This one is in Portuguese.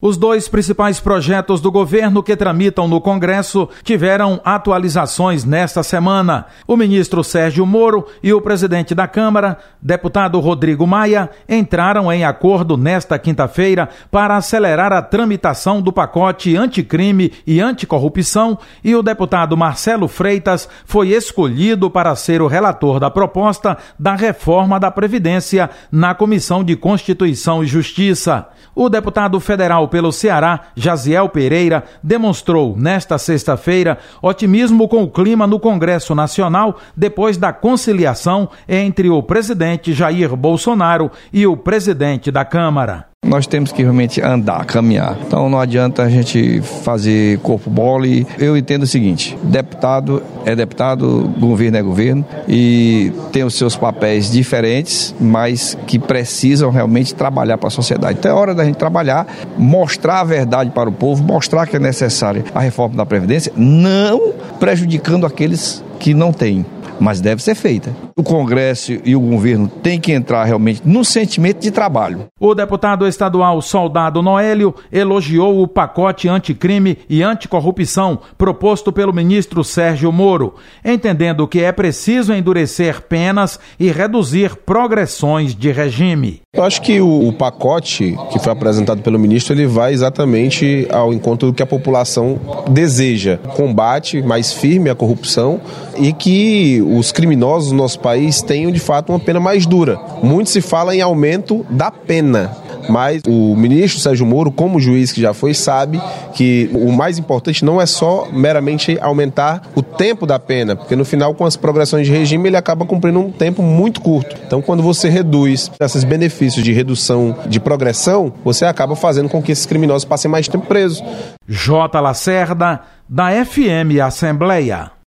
Os dois principais projetos do governo que tramitam no Congresso tiveram atualizações nesta semana. O ministro Sérgio Moro e o presidente da Câmara, deputado Rodrigo Maia, entraram em acordo nesta quinta-feira para acelerar a tramitação do pacote anticrime e anticorrupção, e o deputado Marcelo Freitas foi escolhido para ser o relator da proposta da reforma da Previdência na Comissão de Constituição e Justiça. O deputado federal pelo Ceará, Jaziel Pereira, demonstrou nesta sexta-feira otimismo com o clima no Congresso Nacional depois da conciliação entre o presidente Jair Bolsonaro e o presidente da Câmara. Nós temos que realmente andar, caminhar. Então não adianta a gente fazer corpo mole. Eu entendo o seguinte: deputado é deputado, governo é governo, e tem os seus papéis diferentes, mas que precisam realmente trabalhar para a sociedade. Então é hora da gente trabalhar, mostrar a verdade para o povo, mostrar que é necessária a reforma da Previdência, não prejudicando aqueles que não têm, mas deve ser feita. O Congresso e o governo têm que entrar realmente no sentimento de trabalho. O deputado estadual Soldado Noélio elogiou o pacote anticrime e anticorrupção proposto pelo ministro Sérgio Moro, entendendo que é preciso endurecer penas e reduzir progressões de regime. Eu acho que o pacote que foi apresentado pelo ministro, ele vai exatamente ao encontro do que a população deseja. Combate mais firme à corrupção e que os criminosos no nosso país tenham de fato uma pena mais dura. Muito se fala em aumento da pena, mas o ministro Sérgio Moro, como juiz que já foi, sabe que o mais importante não é só meramente aumentar o tempo da pena, porque no final, com as progressões de regime, ele acaba cumprindo um tempo muito curto. Então, quando você reduz esses benefícios de redução de progressão, você acaba fazendo com que esses criminosos passem mais tempo presos. J. Lacerda, da FM Assembleia.